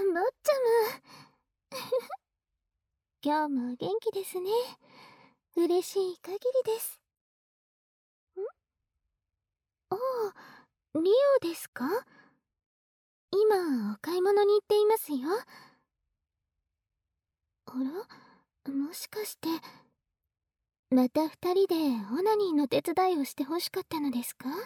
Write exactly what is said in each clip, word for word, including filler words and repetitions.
坊ちゃま。今日も元気ですね。嬉しい限りです。ん？ああ、リオですか？今、お買い物に行っていますよ。あら？もしかして、また二人でオナニーの手伝いをしてほしかったのですか？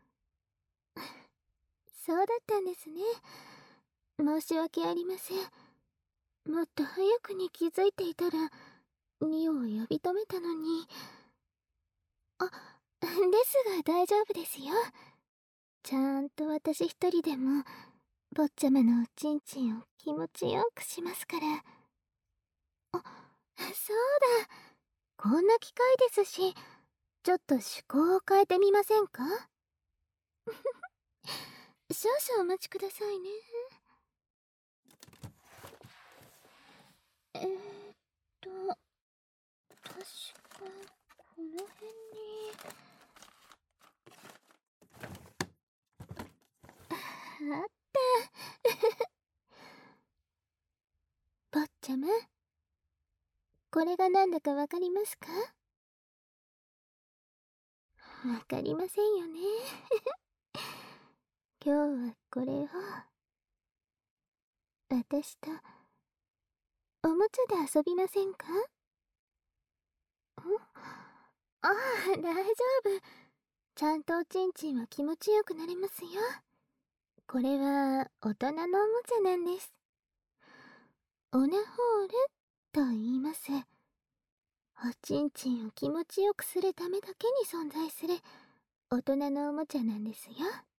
そうだったんですね。申し訳ありません。もっと早くに気づいていたら、リオを呼び止めたのに。あ、ですが大丈夫ですよ。ちゃんと私一人でも、坊ちゃまのおちんちんを気持ちよくしますから。あ、そうだ。こんな機会ですし、ちょっと趣向を変えてみませんか？少々お待ちくださいね。えーっと、確か、この辺に。あった。坊ちゃま、これが何だかわかりますか？わかりませんよね。今日はこれを、私と、おもちゃで遊びませんか？ん？ああ、大丈夫。ちゃんとおちんちんは気持ちよくなれますよ。これは大人のおもちゃなんです。オナホールと言います。おちんちんを気持ちよくするためだけに存在する大人のおもちゃなんですよ。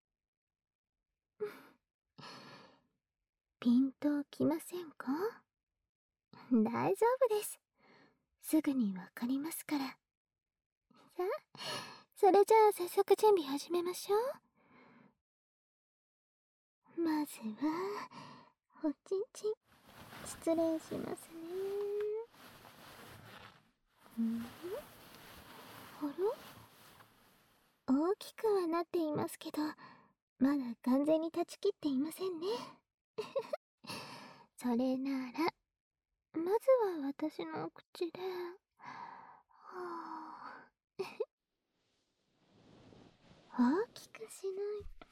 ピンときませんか？大丈夫です。すぐにわかりますから。さあ、それじゃあ早速準備始めましょう。まずは、おちんちん、失礼しますね。ん？あら？大きくはなっていますけど、まだ完全に断ち切っていませんね。それなら、まずは私の口で、はあ、大きくしないと。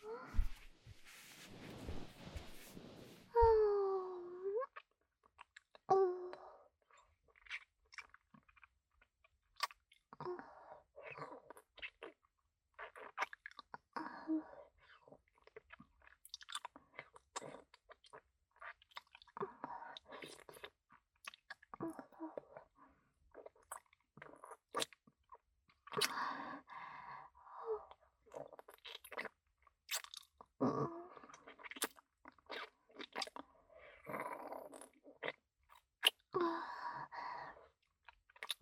はあ、うん、うん、うん、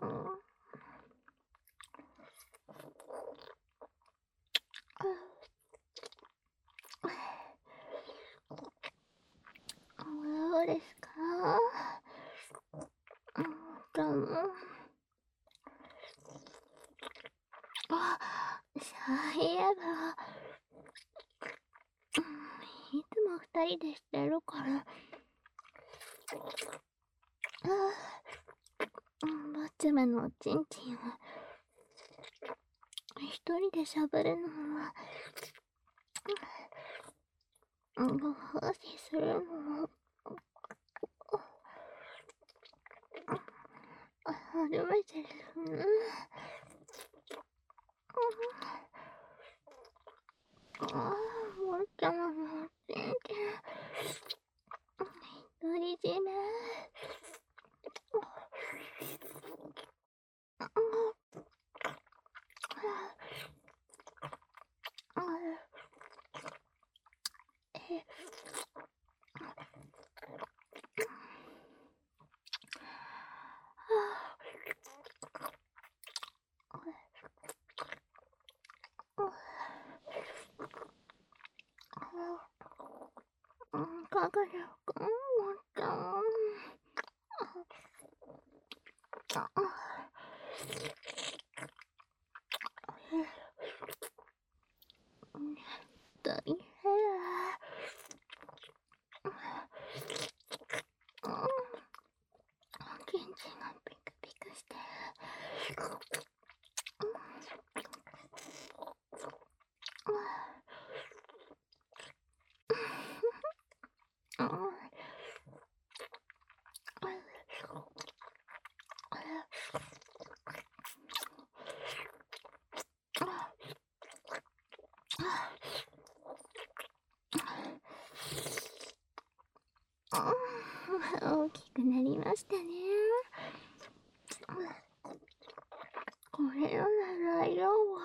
どうですか？うん、でも、あ、そういえば、いつも二人でしてるから。ああ、ぼっちゃまのおちんちんを一人でしゃぶるのは、ご奉仕するのも、初めてですね。ああ、ぼっちゃまのおちんちん、独り占め。かがやくん、もっちゃん。大変。 したね。これらの材料を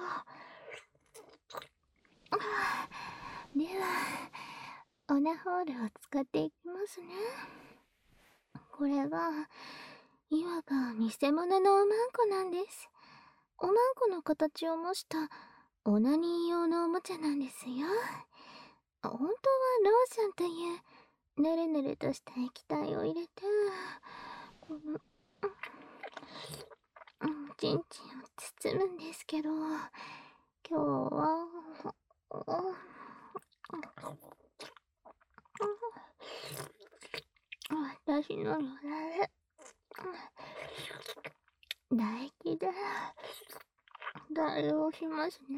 ではオナホールを使っていきますね。これはいわば偽物のおまんこなんです。おまんこの形を模したオナニー用のおもちゃなんですよ。本当はローションというぬるぬるとした液体を入れて、このうん、ちんちんを包むんですけど、今日は私のよだれ唾液で代用しますね。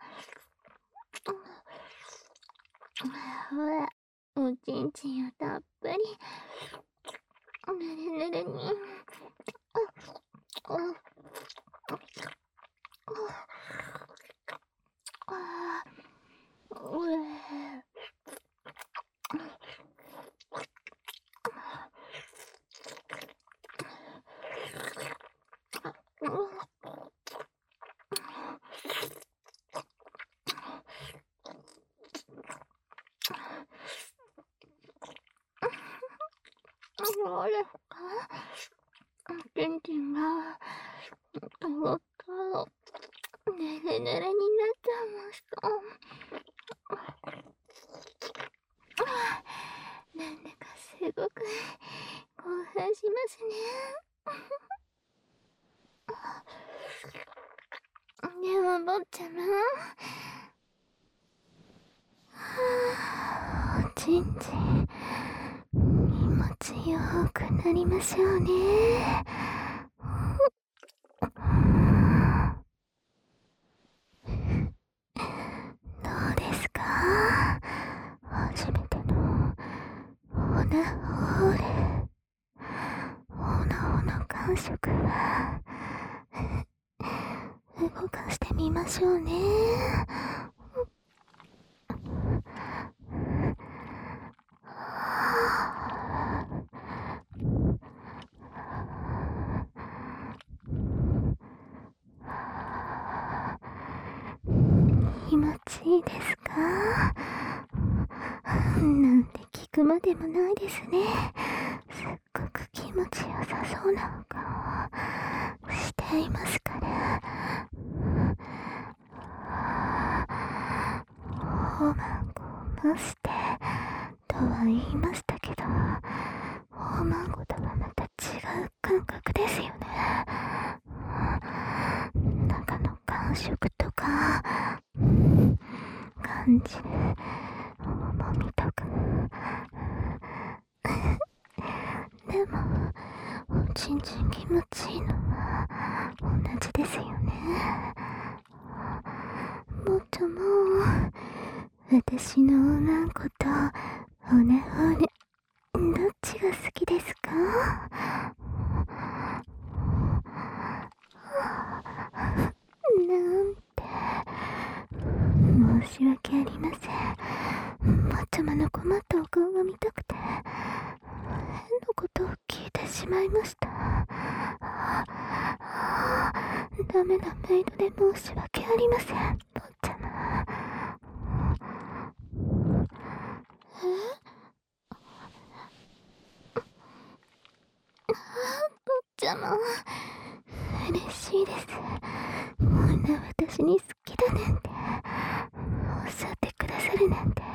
ほら、おちんちんをたっぷりぬるぬるにああうえどうですか？ちんちんがとろとろぬるぬるになっちゃいました。なんだかすごく興奮しますね。でも坊ちゃま、はぁ、おちんちん気持ちよくなりましょうね。どうですか？初めてのオナホール、オナホの感触は動かしてみましょうね。気持ちいいですか？なんて聞くまでもないですね。すっごく気持ちよさそうなお顔をしていますから。おまんこを蒸してとは言いましたけど、おまんことはまた違う感覚ですよね。中の感触とか感じる重みとかでもおちんちん気持ちいいのは同じですよね。もっとも私のおまんことオナホール、どっちが好きですか？なんて申し訳ありません。坊ちゃまの困ったお顔が見たくて変なことを聞いてしまいました。ダメなメイドで申し訳ありません、坊ちゃま。え？坊ちゃま、嬉しいです。こんな私に好きだなんておっしゃってくださるなんて。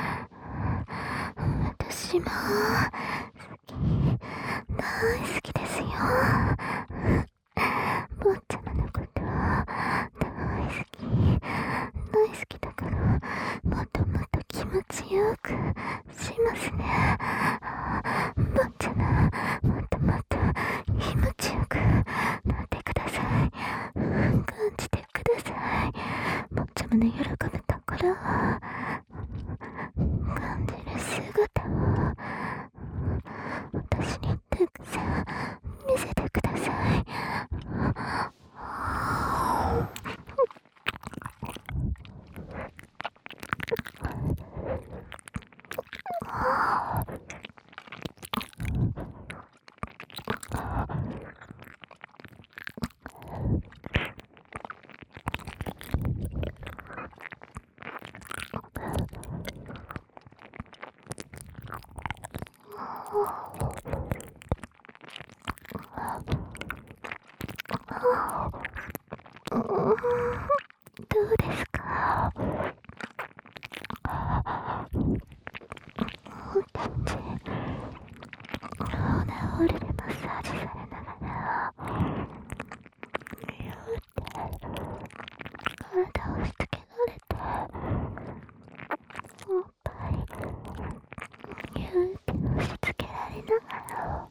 私も好き、大好きですよ。坊ちゃまのこと大好き、大好きだから、もっともっと気持ちよくしますね。坊ちゃま、もっともっと気持ちよくなってください。感じてください。坊ちゃまの喜ぶところを感じる姿を私にたくさん見せてください。 どうですか？おたち、オナホールでマッサージされながら、ギューって体を押し付けられて、おっぱいギューって押し付けられながら、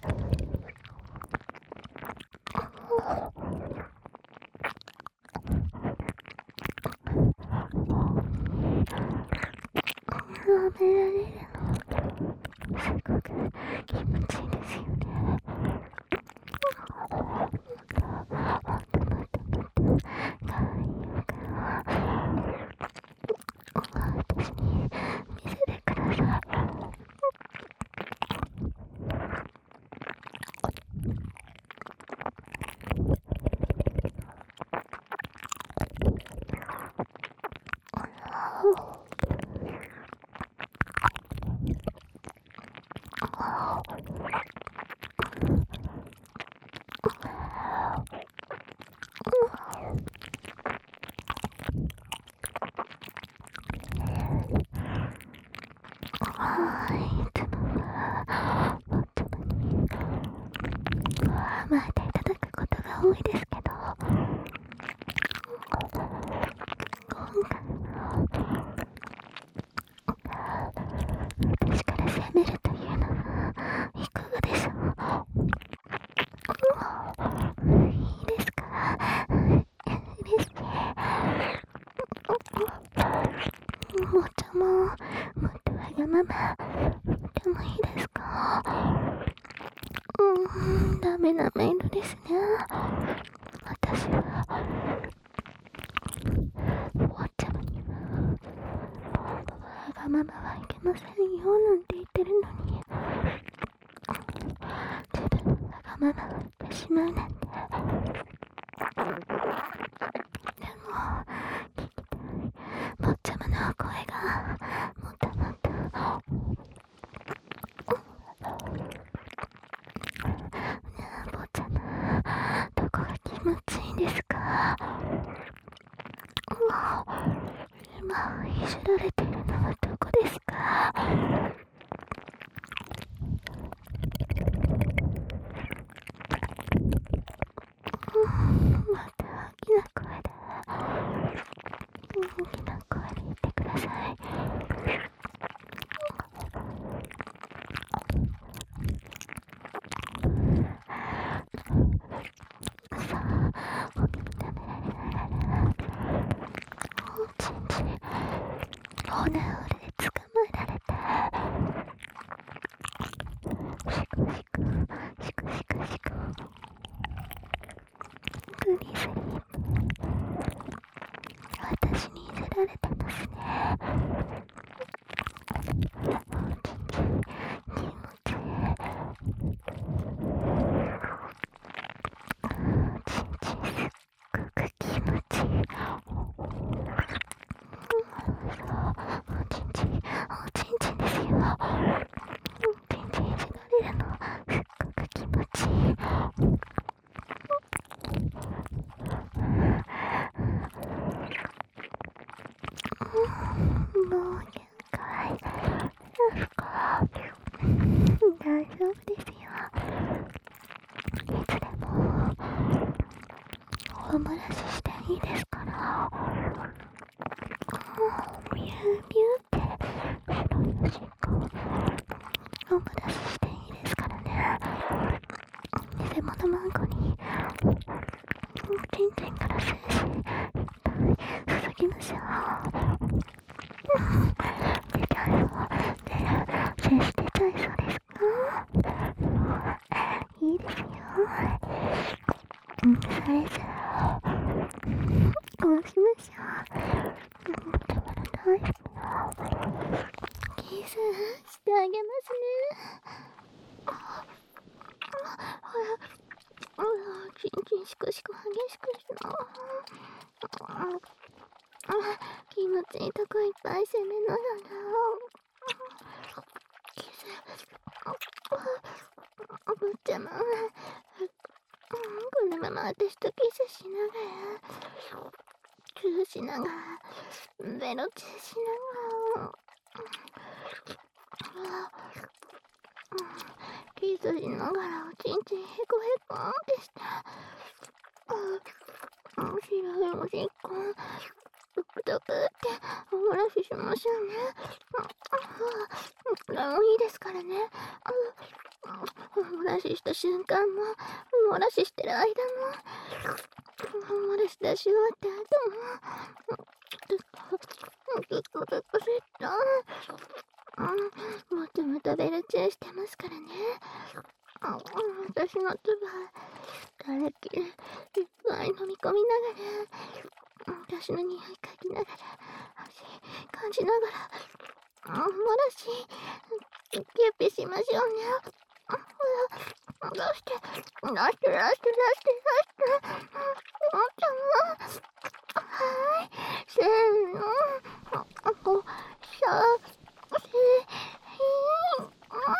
舐められるのすごく気持ちいいですよね。もっともっともっともっと可愛いお顔を私に見せてください。いつもはおっちゃまに甘えていただくことが多いですけど、今回は私から責めるというのはいかがでしょう？いいですか？嬉しい。もうちょももっとわがままでもいいですか？うーん、ダメなメールですね。私はおっちゃまにはわがままはいけませんよなんて言ってるのに、自分のわがままを言ってしまうなんて。でも聞きたいぼっちゃまの声がもっともっと。ねえぼっちゃま、どこが気持ちいいんですか？今いじられているのはどこですか？また大きな声で大きな声で言ってください。さあ、お耳舐められながら、おちんちんオナホールで捕まえられて、シコシコシコシコシコグリスリー私にいじられてますね。おちんちん気持ちいい。ちんちんすっごく気持ちいい。そうおちんちんおちんちんですよ。おちんちんいじられるのすっごく気持ちいい。もう限界ですか？大丈夫ですよ。いつでもおもらししていいですから。ビュービューって白いおしっこおもらししていいですからね。偽物マンコにちんちんから精子いっぱい注ぎましょう。出たよ。で、精子出ちゃいそうですか？いいですよ。うん、それじゃあこうしましょう。うん、だから大好きよ。キスしてあげますね。ほら、ちんちんしこしこ激しくした。気持ちいいとこいっぱい攻めながらキス坊ちゃま、このまま私とキスしながら、チューしながら、ベロチューしながら、キスしながらおちんちんへこへこんってして、白いおしっこ、ドクドクってお漏らししましょうね。これもいいですからね。お漏らしした瞬間も、お漏らししてる間も、お漏らし出し終わった後も、キックキックセット。もともとベルチューしてますからね。私の唾、唾液いっぱい飲み込みながら、私の匂い嗅ぎながら、足感じながら、漏らし、キュッピしましょうね。出して、出して、出して、出して、出して、もっとも、はい、せーの、ご、さん、せーの、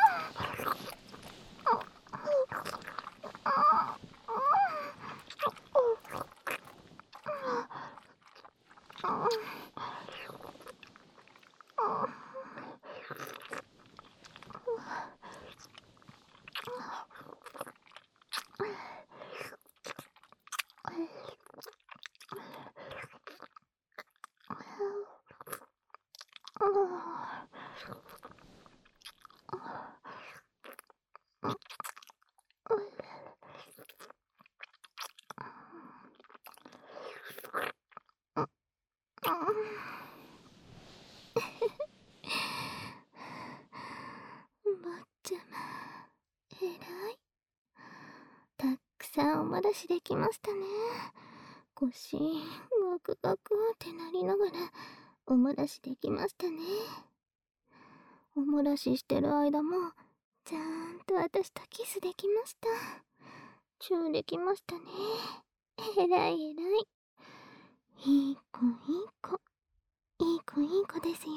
坊ちゃま、えらい。たくさんお漏らしできましたね。腰、ゴクゴクってなりながら、お漏らしできましたね。お漏らししてる間も、ちゃんと私とキスできました。チューできましたね。えらいえらい。いい子いい子。いい子いい子ですよ。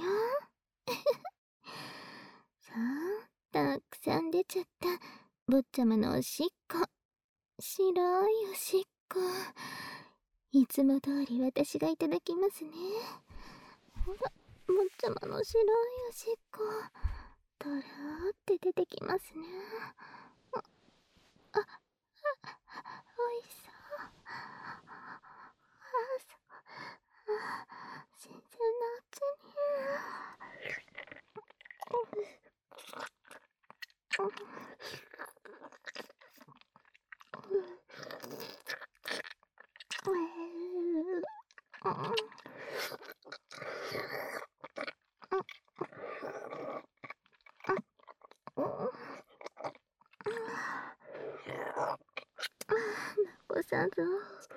さあ、たくさん出ちゃった坊ちゃまのおしっこ。白いおしっこ。いつも通り私がいただきますね。ほら、坊ちゃまの白いおしっこ。とろーって出てきますね。あ、あ、あ、おいしそう。あ、そう。あ、新鮮なお茶に。残さず、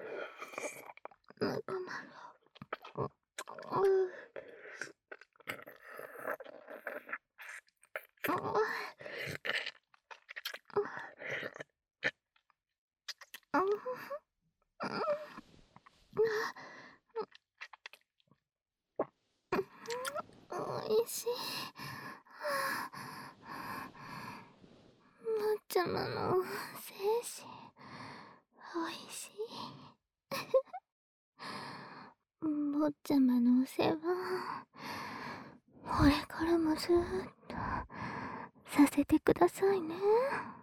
仲間の。おいしい。坊ちゃまの精子、おいしい。坊ちゃまのお世話、これからもずーっとさせてくださいね。